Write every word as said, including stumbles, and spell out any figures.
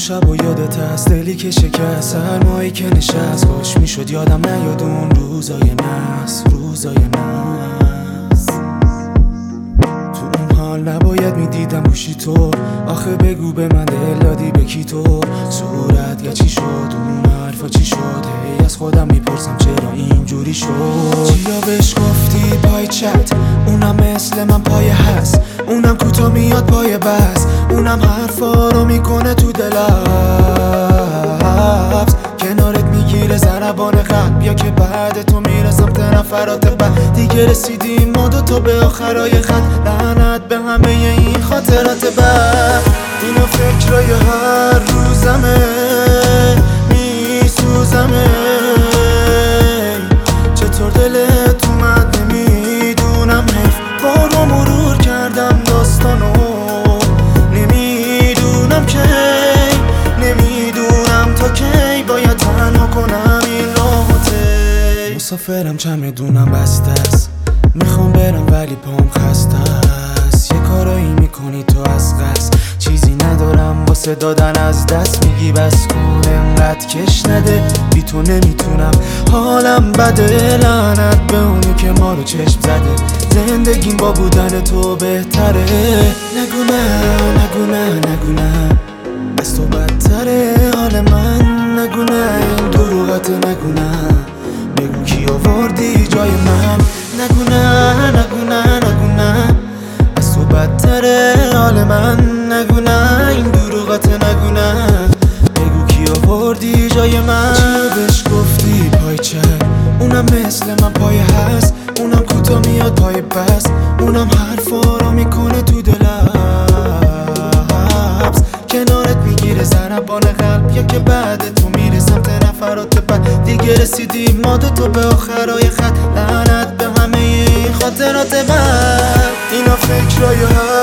شب و یادت هست دلی که شکست، سرمایی که نشست، کاش میشد یادم نیاد اون روزای نحس، روزای نحس. تو اون حال نباید میدیدم گوشی تو، آخه بگو به من دل دادی به کی تو؟ صورت یا چی شد اون حرفا چی شد؟ هی از خودم میپرسم چرا اینجوری شد؟ چیا بهش گفتی پای چت؟ اونم مثل من پای هست، اونم کوتا میاد پای بس، اونم حرفا رو میکنه تو دلبز، کنارت میگیره ضربان قلب، یا که بعد تو میره سمت نفرات بعد. دیگه رسیدیم ما دوتا به آخرای خط، لعنت به همه این خاطرات بد. اینا فکرای هر روزمه، میسوزمه، چطور دلت اومد نمیدونم، حیف بارو مرور کردم داستانو، نمیدونم کی، نمیدونم تا کی باید تنها کنم این راحته. مسافرم چمدونم بسته است، میخوام برم ولی پام خسته است، یه کارایی میکنی تو از قصد، چیزی ندارم واسه دادن از دست، میگی بس کن انقدر کش نده، بی تو نمیتونم حالم بده، لعنت به اونی که ما رو چشم زده، زندگیم با بودن تو بهتره. نگو نه نگو نه نگو نه، از تو بدتره حال من، نگو نه این دروغت، نگو نه، بگو کی آوردی جای من، نگو نه نگو نه نگو نه، از تو بدتره حال من، نگو نه این دروغت، نگو نه، بگو کی آوردی جای من. چیا بهش گفتی پای چه؟ اونم مثل من پای هست، اونم کوتا میاد پای بس، اونم حرفا رو میکنه تو دلبز، کنارت میگیره ضربان قلب، یا که بعد تو میره سمت نفرات بعد. دیگه رسیدیم ما دوتا به آخرای خط، لعنت به همه این خاطرات بد. اینا فکرای